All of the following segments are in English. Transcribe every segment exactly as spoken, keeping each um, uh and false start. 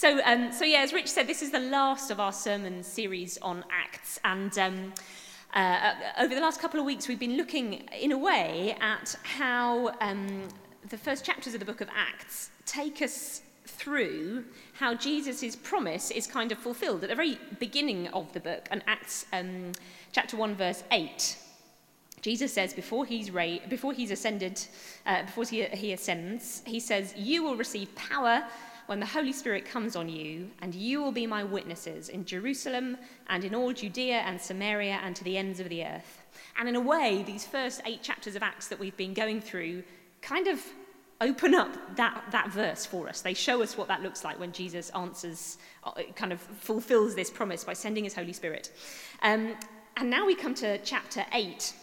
So, um, so yeah, as Rich said, this is the last of our sermon series on Acts, and um, uh, over the last couple of weeks we've been looking, in a way, at how um, the first chapters of the book of Acts take us through how Jesus' promise is kind of fulfilled. At the very beginning of the book, and Acts um, chapter one, verse eight, Jesus says before he's ra- before he's ascended, uh, before he, he ascends, he says, "You will receive power when the Holy Spirit comes on you, and you will be my witnesses in Jerusalem and in all Judea and Samaria and to the ends of the earth." And in a way, these first eight chapters of Acts that we've been going through kind of open up that, that verse for us. They show us what that looks like when Jesus answers, kind of fulfills this promise by sending his Holy Spirit. Um, and now we come to chapter eight.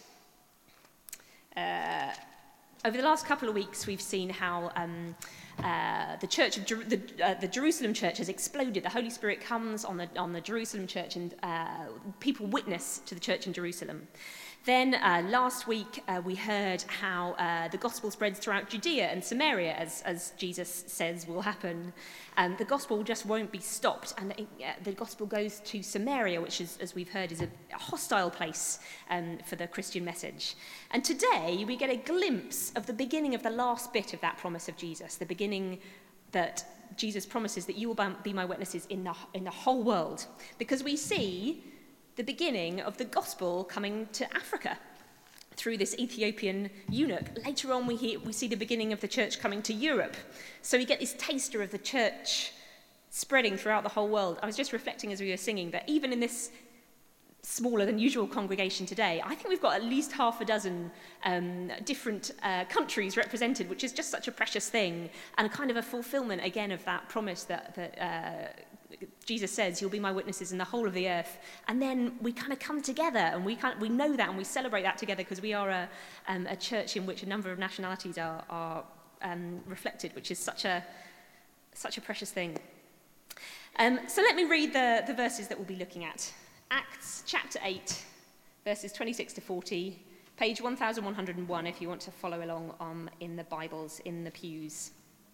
Uh, over the last couple of weeks, we've seen how um, uh, the church of Jer- the, uh, the Jerusalem church has exploded. The Holy Spirit comes on the on the Jerusalem church, and uh, people witness to the church in Jerusalem. Then uh, last week uh, we heard how uh, the gospel spreads throughout Judea and Samaria, as, as Jesus says will happen. Um, the gospel just won't be stopped, and the, uh, the gospel goes to Samaria, which is, as we've heard, is a, a hostile place um, for the Christian message. And today we get a glimpse of the beginning of the last bit of that promise of Jesus, the beginning that Jesus promises that you will be my witnesses in the, in the whole world, because we see the beginning of the gospel coming to Africa through this Ethiopian eunuch. Later on, we, hear, we see the beginning of the church coming to Europe. So we get this taster of the church spreading throughout the whole world. I was just reflecting as we were singing that even in this smaller than usual congregation today, I think we've got at least half a dozen um, different uh, countries represented, which is just such a precious thing, and a kind of a fulfillment, again, of that promise that, that uh, Jesus says, "You'll be my witnesses in the whole of the earth." And then we kind of come together, and we kind of, we know that, and we celebrate that together, because we are a, um, a church in which a number of nationalities are, are um, reflected, which is such a such a precious thing. Um, so let me read the, the verses that we'll be looking at. Acts chapter eight, verses twenty-six to forty, page one thousand one hundred one, if you want to follow along um, in the Bibles, in the pews.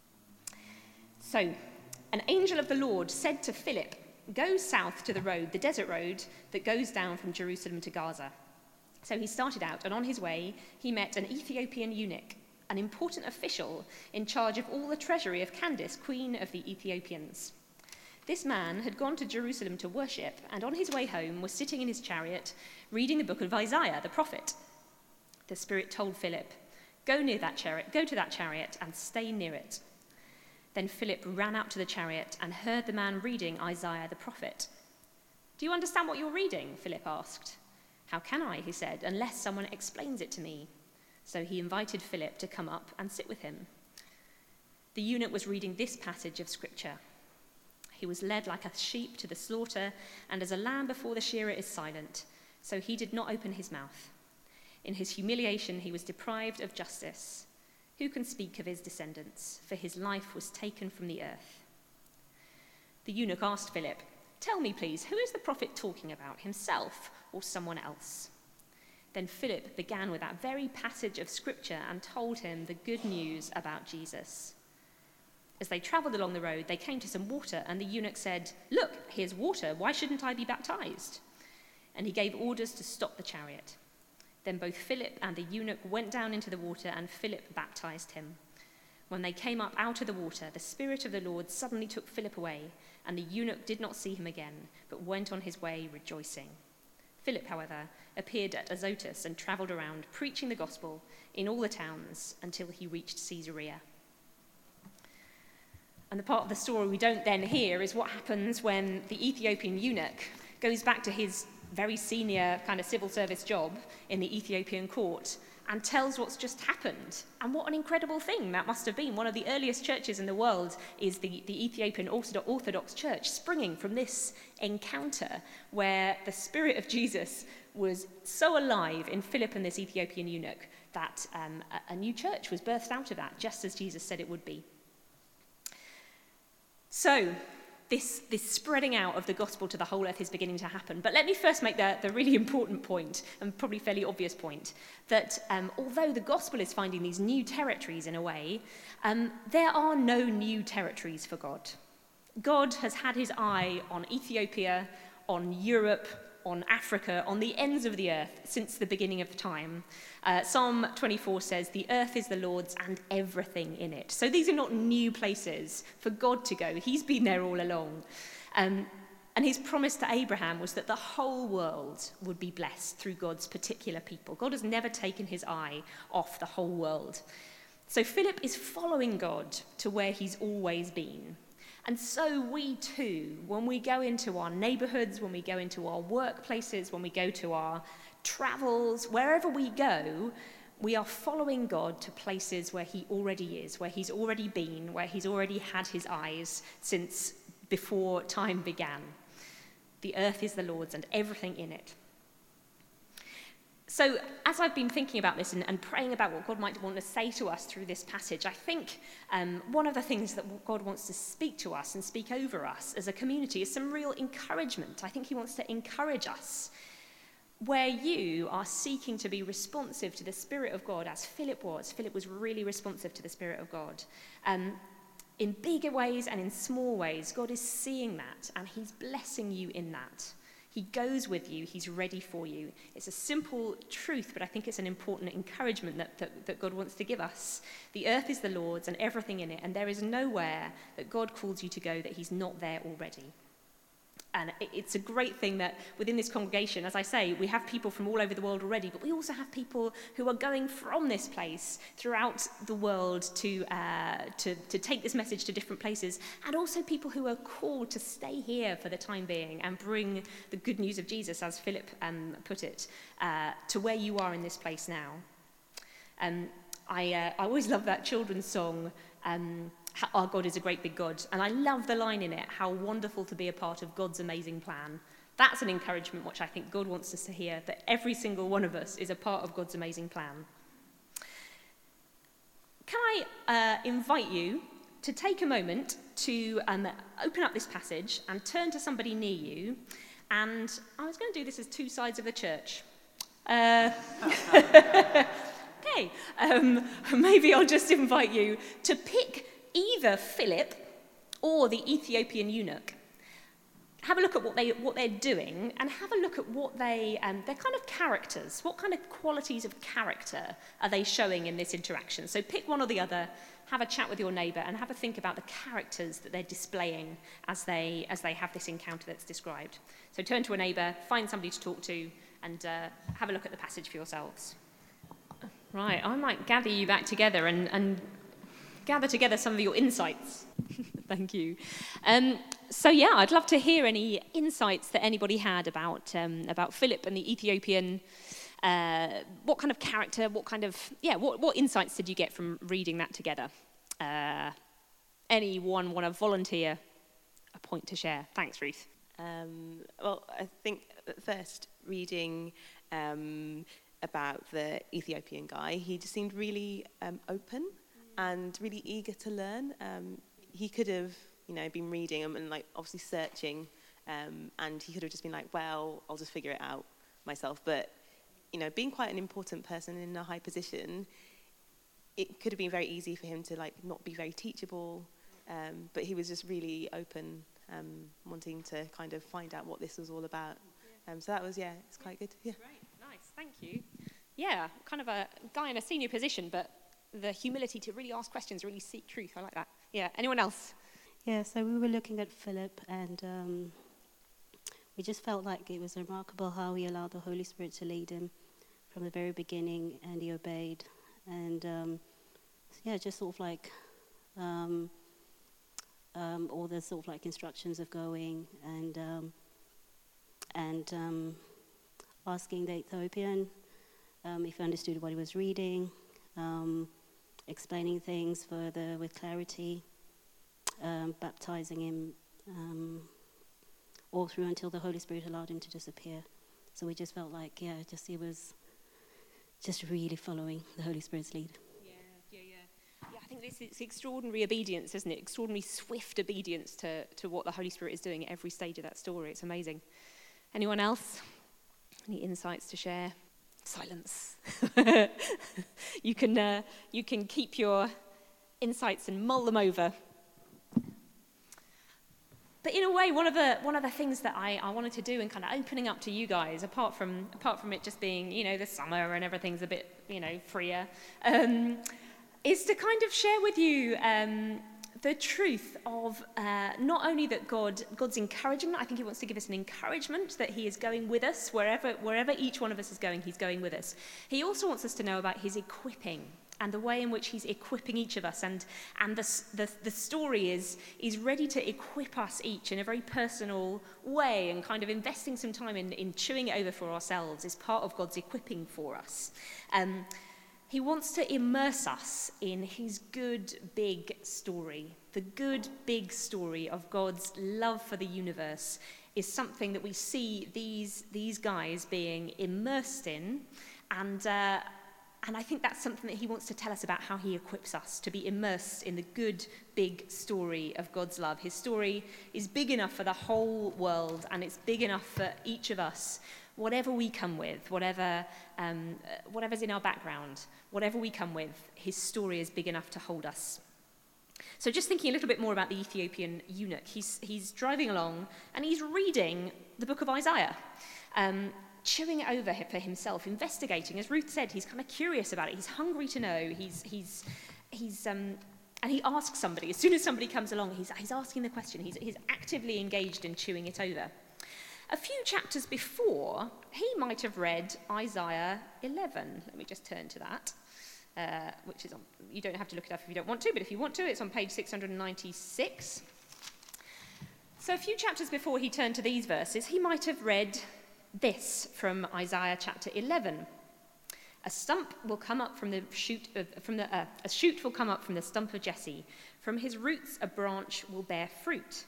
So, an angel of the Lord said to Philip, "Go south to the road, the desert road, that goes down from Jerusalem to Gaza." So he started out, and on his way, he met an Ethiopian eunuch, an important official in charge of all the treasury of Candace, queen of the Ethiopians. This man had gone to Jerusalem to worship, and on his way home was sitting in his chariot, reading the book of Isaiah, the prophet. The Spirit told Philip, "Go near that chariot, go to that chariot, and stay near it." Then Philip ran out to the chariot and heard the man reading Isaiah the prophet. "Do you understand what you're reading?" Philip asked. "How can I," he said, "unless someone explains it to me?" So he invited Philip to come up and sit with him. The eunuch was reading this passage of scripture. "He was led like a sheep to the slaughter, and as a lamb before the shearer is silent, so he did not open his mouth. In his humiliation he was deprived of justice. Who can speak of his descendants? For his life was taken from the earth." The eunuch asked Philip, "Tell me, please, who is the prophet talking about, himself or someone else?" Then Philip began with that very passage of scripture and told him the good news about Jesus. As they travelled along the road, they came to some water, and the eunuch said, "Look, here's water. Why shouldn't I be baptized?" And he gave orders to stop the chariot. Then both Philip and the eunuch went down into the water, and Philip baptized him. When they came up out of the water, the Spirit of the Lord suddenly took Philip away, and the eunuch did not see him again, but went on his way rejoicing. Philip, however, appeared at Azotus and travelled around, preaching the gospel in all the towns until he reached Caesarea. And the part of the story we don't then hear is what happens when the Ethiopian eunuch goes back to his very senior kind of civil service job in the Ethiopian court and tells what's just happened. And what an incredible thing that must have been. One of the earliest churches in the world is the, the Ethiopian Orthodox Church, springing from this encounter where the Spirit of Jesus was so alive in Philip and this Ethiopian eunuch that um, a, a new church was birthed out of that, just as Jesus said it would be. So, This, this spreading out of the gospel to the whole earth is beginning to happen. But let me first make the, the really important point, and probably fairly obvious point, that um, although the gospel is finding these new territories in a way, um, there are no new territories for God. God has had his eye on Ethiopia, on Europe, on Africa, on the ends of the earth since the beginning of time. Uh, Psalm twenty-four says, "The earth is the Lord's and everything in it." So these are not new places for God to go. He's been there all along. Um, and his promise to Abraham was that the whole world would be blessed through God's particular people. God has never taken his eye off the whole world. So Philip is following God to where he's always been. And so we too, when we go into our neighbourhoods, when we go into our workplaces, when we go to our travels, wherever we go, we are following God to places where he already is, where he's already been, where he's already had his eyes since before time began. The earth is the Lord's and everything in it. So as I've been thinking about this and, and praying about what God might want to say to us through this passage, I think um, one of the things that God wants to speak to us and speak over us as a community is some real encouragement. I think he wants to encourage us where you are seeking to be responsive to the Spirit of God, as Philip was. Philip was really responsive to the Spirit of God. Um, in bigger ways and in small ways, God is seeing that and he's blessing you in that. He goes with you. He's ready for you. It's a simple truth, but I think it's an important encouragement that, that, that God wants to give us. The earth is the Lord's and everything in it, and there is nowhere that God calls you to go that he's not there already. And it's a great thing that within this congregation, as I say, we have people from all over the world already, but we also have people who are going from this place throughout the world to, uh, to, to take this message to different places, and also people who are called to stay here for the time being and bring the good news of Jesus, as Philip um, put it, uh, to where you are in this place now. Um, I, uh, I always love that children's song, um, "Our God is a great big God." And I love the line in it, "How wonderful to be a part of God's amazing plan." That's an encouragement which I think God wants us to hear, that every single one of us is a part of God's amazing plan. Can I uh, invite you to take a moment to um, open up this passage and turn to somebody near you. And I was going to do this as two sides of the church. Uh, okay, um, maybe I'll just invite you to pick either Philip or the Ethiopian eunuch. Have a look at what, they, what they're doing, and have a look at what they, um, their kind of characters. What kind of qualities of character are they showing in this interaction? So pick one or the other, have a chat with your neighbour, and have a think about the characters that they're displaying as they, as they have this encounter that's described. So turn to a neighbour, find somebody to talk to, and uh, have a look at the passage for yourselves. Right, I might gather you back together and, and gather together some of your insights. Thank you. Um, so yeah, I'd love to hear any insights that anybody had about um, about Philip and the Ethiopian. Uh, what kind of character? What kind of yeah? What what insights did you get from reading that together? Uh, anyone want to volunteer a point to share? Thanks, Ruth. Um, well, I think at first reading um, about the Ethiopian guy, he just seemed really um, open and really eager to learn. Um, he could have, you know, been reading and, and like obviously searching, um, and he could have just been like, well, I'll just figure it out myself. But, you know, being quite an important person in a high position, it could have been very easy for him to like not be very teachable. Um, but he was just really open, um, wanting to kind of find out what this was all about. Um, so that was, yeah, it's quite good. Yeah. Great, nice, thank you. Yeah, kind of a guy in a senior position, but the humility to really ask questions, really seek truth. I like that. Yeah, anyone else? Yeah, so we were looking at Philip, and um, we just felt like it was remarkable how he allowed the Holy Spirit to lead him from the very beginning, and he obeyed. And um, yeah, just sort of like um, um, all the sort of like instructions of going and um, and um, asking the Ethiopian um, if he understood what he was reading. Um, explaining things further with clarity, um, baptizing him um, all through until the Holy Spirit allowed him to disappear. So we just felt like, yeah, just he was just really following the Holy Spirit's lead. Yeah, yeah, yeah. Yeah, I think this is extraordinary obedience, isn't it? Extraordinary swift obedience to, to what the Holy Spirit is doing at every stage of that story. It's amazing. Anyone else? Any insights to share? Silence. you can uh, you can keep your insights and mull them over. in a way, one of the one of the things that I, I wanted to do in kind of opening up to you guys, apart from apart from it just being, you know, the summer and everything's a bit, you know, freer, um, is to kind of share with you um, the truth of uh, not only that God God's encouragement. I think he wants to give us an encouragement that he is going with us wherever wherever each one of us is going. He's going with us. He also wants us to know about his equipping and the way in which he's equipping each of us. And, and the, the, the story is, is ready to equip us each in a very personal way, and kind of investing some time in, in chewing it over for ourselves is part of God's equipping for us. Um, he wants to immerse us in his good, big story. The good, big story of God's love for the universe is something that we see these, these guys being immersed in, and uh, And I think that's something that he wants to tell us about how he equips us to be immersed in the good, big story of God's love. His story is big enough for the whole world, and it's big enough for each of us. Whatever we come with, whatever, um, whatever's in our background, whatever we come with, his story is big enough to hold us. So just thinking a little bit more about the Ethiopian eunuch, he's, he's driving along, and he's reading the book of Isaiah. Um, chewing it over for himself, investigating. As Ruth said, he's kind of curious about it. He's hungry to know. He's, he's, he's, um, and he asks somebody. As soon as somebody comes along, he's, he's asking the question. He's, he's actively engaged in chewing it over. A few chapters before, he might have read Isaiah eleven. Let me just turn to that, uh, which is on, you don't have to look it up if you don't want to, but if you want to, it's on page six hundred ninety-six. So a few chapters before he turned to these verses, he might have read this from Isaiah chapter eleven. A stump will come up from the shoot of, from the uh, a shoot will come up from the stump of Jesse. From his roots a branch will bear fruit.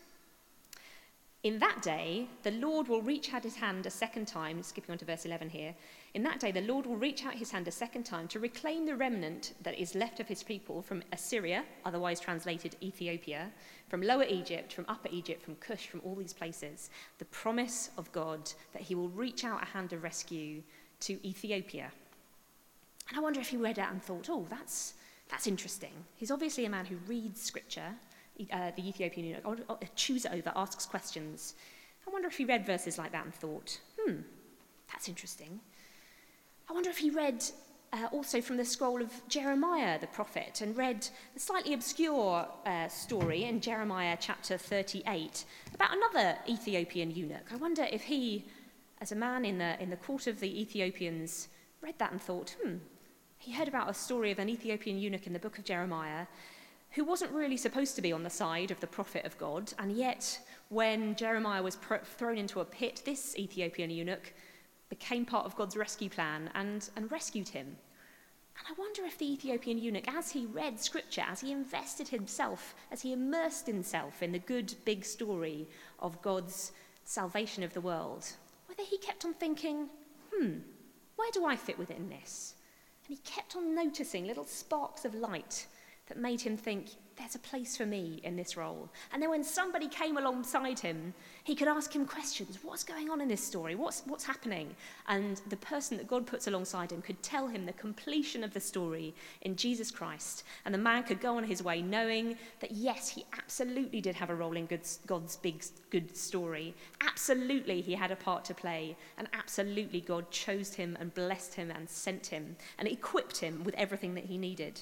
In that day, the Lord will reach out his hand a second time, skipping on to verse eleven here. In that day, the Lord will reach out his hand a second time to reclaim the remnant that is left of his people from Assyria, otherwise translated Ethiopia, from Lower Egypt, from Upper Egypt, from Cush, from all these places. The promise of God that he will reach out a hand of rescue to Ethiopia. And I wonder if he read that and thought, oh, that's, that's interesting. He's obviously a man who reads scripture. Uh, the Ethiopian eunuch, or, or chews it over, asks questions. I wonder if he read verses like that and thought, hmm, that's interesting. I wonder if he read uh, also from the scroll of Jeremiah, the prophet, and read the slightly obscure uh, story in Jeremiah chapter thirty-eight about another Ethiopian eunuch. I wonder if he, as a man in the, in the court of the Ethiopians, read that and thought, hmm, he heard about a story of an Ethiopian eunuch in the book of Jeremiah who wasn't really supposed to be on the side of the prophet of God, and yet when Jeremiah was pro- thrown into a pit, this Ethiopian eunuch became part of God's rescue plan and, and rescued him. And I wonder if the Ethiopian eunuch, as he read scripture, as he invested himself, as he immersed himself in the good big story of God's salvation of the world, whether he kept on thinking, hmm, where do I fit within this? And he kept on noticing little sparks of light that made him think, there's a place for me in this role. And then when somebody came alongside him, he could ask him questions. What's going on in this story? What's, what's happening? And the person that God puts alongside him could tell him the completion of the story in Jesus Christ. And the man could go on his way knowing that, yes, he absolutely did have a role in God's big, good story. Absolutely, he had a part to play. And absolutely, God chose him and blessed him and sent him and equipped him with everything that he needed.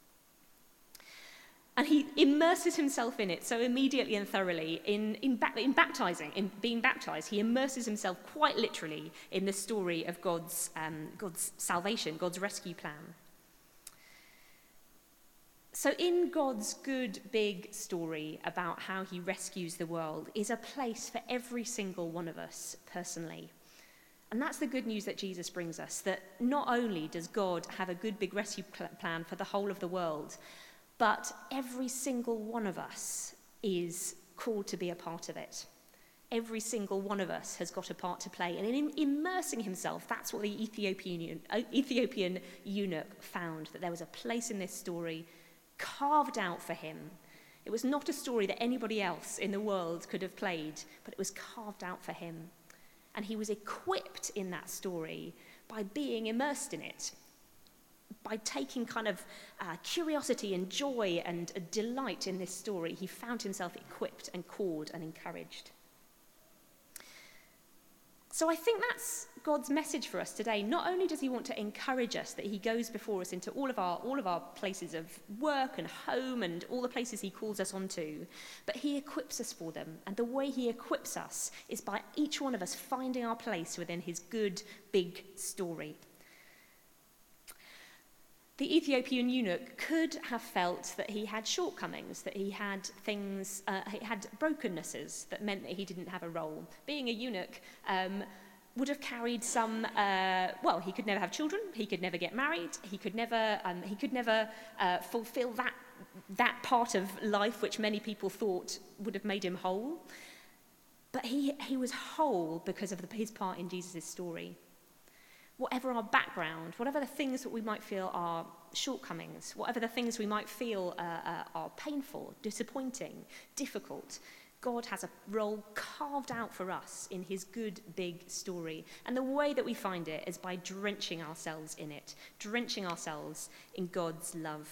And he immerses himself in it so immediately and thoroughly in, in, ba- in baptizing, in being baptized. He immerses himself quite literally in the story of God's, um, God's salvation, God's rescue plan. So in God's good, big story about how he rescues the world is a place for every single one of us personally. And that's the good news that Jesus brings us, that not only does God have a good, big rescue pl- plan for the whole of the world, but every single one of us is called to be a part of it. Every single one of us has got a part to play. And in immersing himself, that's what the Ethiopian, Ethiopian eunuch found, that there was a place in this story carved out for him. It was not a story that anybody else in the world could have played, but it was carved out for him. And he was equipped in that story by being immersed in it. by taking kind of uh, curiosity and joy and uh, delight in this story, he found himself equipped and called and encouraged. So I think that's God's message for us today. Not only does he want to encourage us, that he goes before us into all of our all of our places of work and home and all the places he calls us onto, but he equips us for them. And the way he equips us is by each one of us finding our place within his good, big story. The Ethiopian eunuch could have felt that he had shortcomings, that he had things, uh, he had brokennesses that meant that he didn't have a role. Being a eunuch um, would have carried some, uh, well, he could never have children, he could never get married, he could never, um, he could never uh, fulfill that, that part of life which many people thought would have made him whole. But he, he was whole because of the, his part in Jesus' story. Whatever our background, whatever the things that we might feel are shortcomings, whatever the things we might feel uh, uh, are painful, disappointing, difficult, God has a role carved out for us in his good, big story. And the way that we find it is by drenching ourselves in it, drenching ourselves in God's love.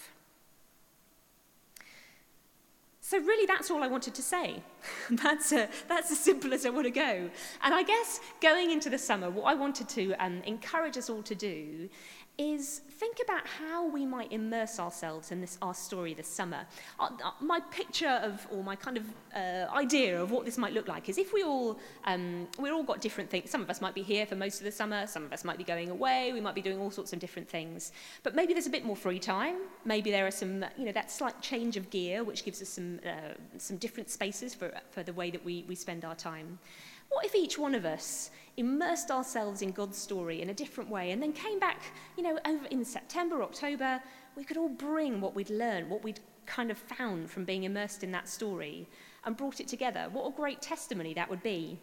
So really, that's all I wanted to say. that's, a, that's as simple as I want to go. And I guess going into the summer, what I wanted to um, encourage us all to do is think about how we might immerse ourselves in this our story this summer. Uh, uh, my picture of, or my kind of uh, idea of what this might look like is if we all, um, we've all got different things. Some of us might be here for most of the summer, some of us might be going away, we might be doing all sorts of different things. But maybe there's a bit more free time, maybe there are some, you know, that slight change of gear which gives us some uh, some different spaces for, for the way that we, we spend our time. What if each one of us immersed ourselves in God's story in a different way and then came back, you know, over in September, October, we could all bring what we'd learned, what we'd kind of found from being immersed in that story and brought it together. What a great testimony that would be.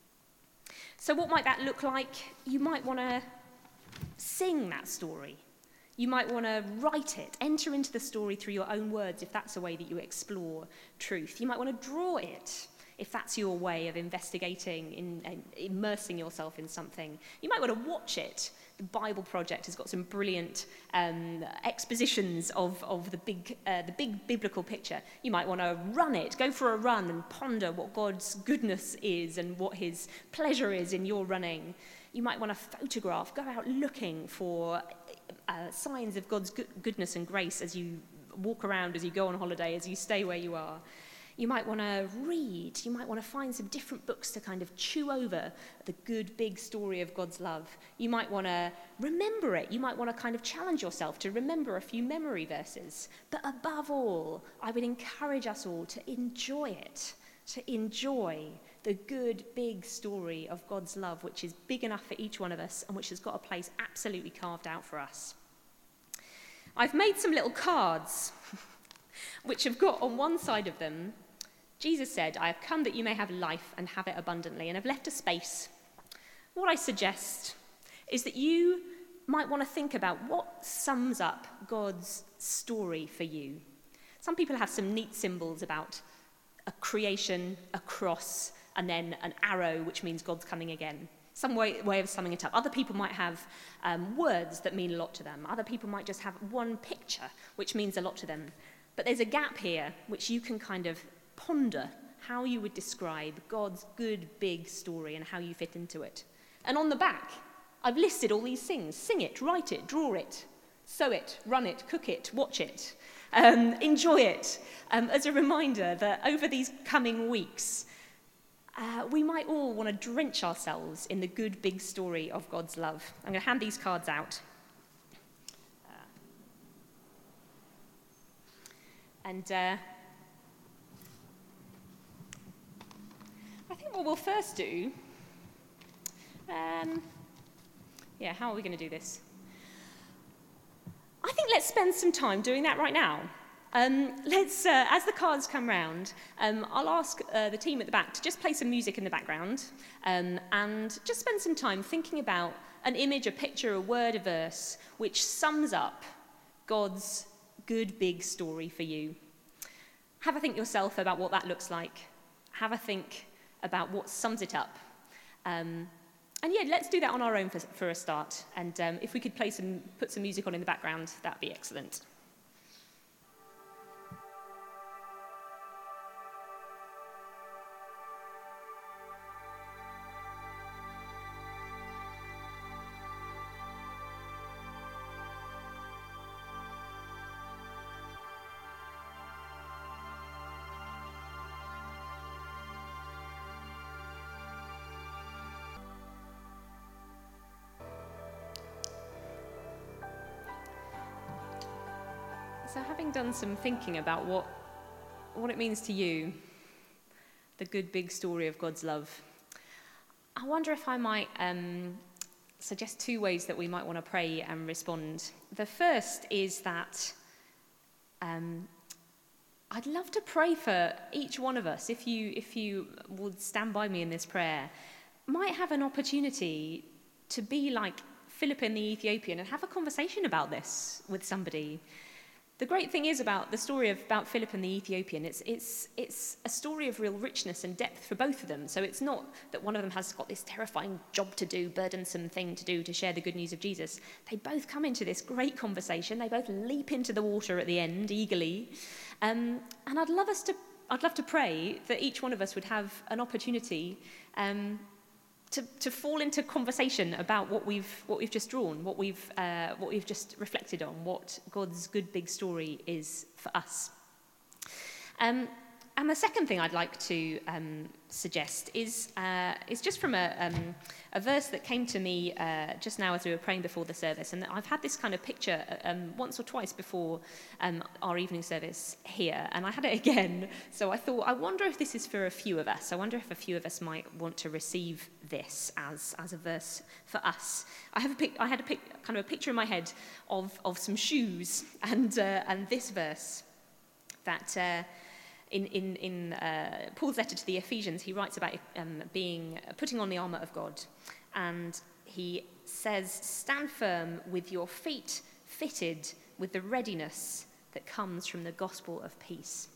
So what might that look like? You might want to sing that story. You might want to write it, enter into the story through your own words if that's a way that you explore truth. You might want to draw it if that's your way of investigating, in, in immersing yourself in something. You might want to watch it. The Bible Project has got some brilliant um, expositions of, of the big uh, the big biblical picture. You might want to run it, go for a run and ponder what God's goodness is and what his pleasure is in your running. You might want to photograph, go out looking for uh, signs of God's good, goodness and grace as you walk around, as you go on holiday, as you stay where you are. You might want to read, you might want to find some different books to kind of chew over the good, big story of God's love. You might want to remember it. You might want to kind of challenge yourself to remember a few memory verses. But above all, I would encourage us all to enjoy it, to enjoy the good, big story of God's love, which is big enough for each one of us and which has got a place absolutely carved out for us. I've made some little cards, which have got on one side of them, Jesus said, I have come that you may have life and have it abundantly, and I've left a space. What I suggest is that you might want to think about what sums up God's story for you. Some people have some neat symbols about a creation, a cross, and then an arrow, which means God's coming again. Some way, way of summing it up. Other people might have um, words that mean a lot to them. Other people might just have one picture, which means a lot to them. But there's a gap here, which you can kind of ponder how you would describe God's good, big story and how you fit into it. And on the back, I've listed all these things. Sing it, write it, draw it, sew it, run it, cook it, watch it, um, enjoy it, um, as a reminder that over these coming weeks, uh, we might all want to drench ourselves in the good, big story of God's love. I'm going to hand these cards out. Uh, and... Uh, I think what we'll first do, um, yeah, how are we going to do this? I think let's spend some time doing that right now. Um, let's, uh, as the cards come round, um, I'll ask uh, the team at the back to just play some music in the background um, and just spend some time thinking about an image, a picture, a word, a verse, which sums up God's good, big story for you. Have a think yourself about what that looks like. Have a think about what sums it up. Um, and yeah, let's do that on our own for, for a start. And um, if we could play some, put some music on in the background, that'd be excellent. So having done some thinking about what, what it means to you, the good big story of God's love, I wonder if I might um, suggest two ways that we might want to pray and respond. The first is that um, I'd love to pray for each one of us, if you, if you would stand by me in this prayer, might have an opportunity to be like Philip and the Ethiopian and have a conversation about this with somebody. The great thing is about the story of about Philip and the Ethiopian, it's, it's, it's a story of real richness and depth for both of them. So it's not that one of them has got this terrifying job to do, burdensome thing to do to share the good news of Jesus. They both come into this great conversation. They both leap into the water at the end eagerly. Um, and I'd love us to, I'd love to pray that each one of us would have an opportunity um, To, to fall into conversation about what we've what we've just drawn, what we've uh, what we've just reflected on, what God's good big story is for us. Um, and the second thing I'd like to um, suggest is uh, is just from a um, a verse that came to me uh, just now as we were praying before the service, and I've had this kind of picture um, once or twice before um, our evening service here, and I had it again. So I thought, I wonder if this is for a few of us. I wonder if a few of us might want to receive this as as a verse for us. I have a pic- I had a pic- kind of a picture in my head of of some shoes and uh, and this verse that. Uh, In, in, in uh, Paul's letter to the Ephesians, he writes about um, being putting on the armour of God. And he says, stand firm with your feet fitted with the readiness that comes from the gospel of peace.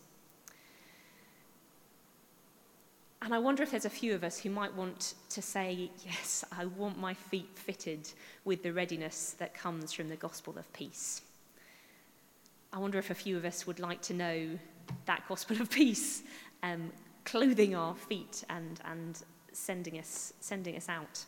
And I wonder if there's a few of us who might want to say, yes, I want my feet fitted with the readiness that comes from the gospel of peace. I wonder if a few of us would like to know that gospel of peace, um, clothing our feet and and sending us sending us out.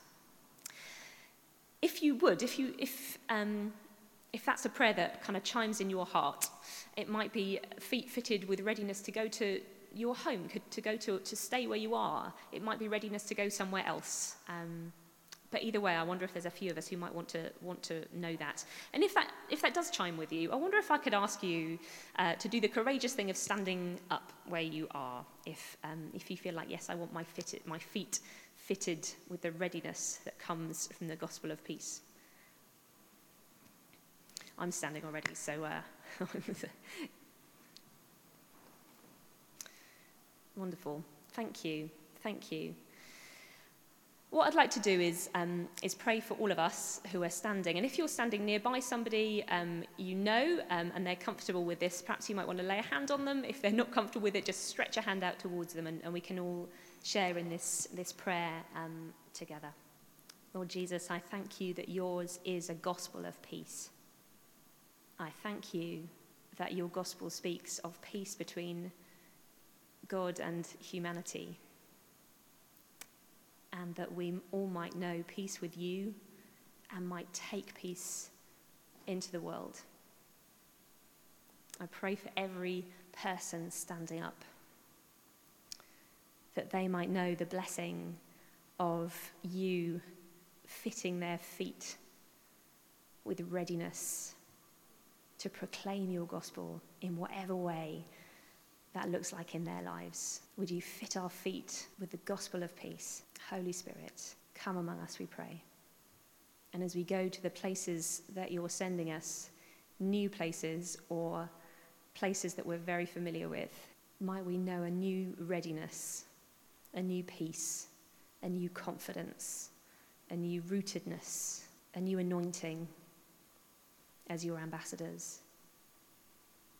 If you would, if you if um, if that's a prayer that kind of chimes in your heart, it might be feet fitted with readiness to go to your home, to go to to stay where you are. It might be readiness to go somewhere else. Um, But either way, I wonder if there's a few of us who might want to want to know that. And if that if that does chime with you, I wonder if I could ask you uh, to do the courageous thing of standing up where you are. If um, if you feel like, yes, I want my fitted, my feet fitted with the readiness that comes from the gospel of peace. I'm standing already, so uh, wonderful. Thank you, thank you. What I'd like to do is um, is pray for all of us who are standing. And if you're standing nearby somebody um, you know um, and they're comfortable with this, perhaps you might want to lay a hand on them. If they're not comfortable with it, just stretch a hand out towards them and, and we can all share in this, this prayer um, together. Lord Jesus, I thank you that yours is a gospel of peace. I thank you that your gospel speaks of peace between God and humanity, and that we all might know peace with you and might take peace into the world. I pray for every person standing up, that they might know the blessing of you fitting their feet with readiness to proclaim your gospel in whatever way that looks like in their lives. Would you fit our feet with the gospel of peace? Holy Spirit, come among us, we pray. And as we go to the places that you're sending us, new places or places that we're very familiar with, might we know a new readiness, a new peace, a new confidence, a new rootedness, a new anointing as your ambassadors.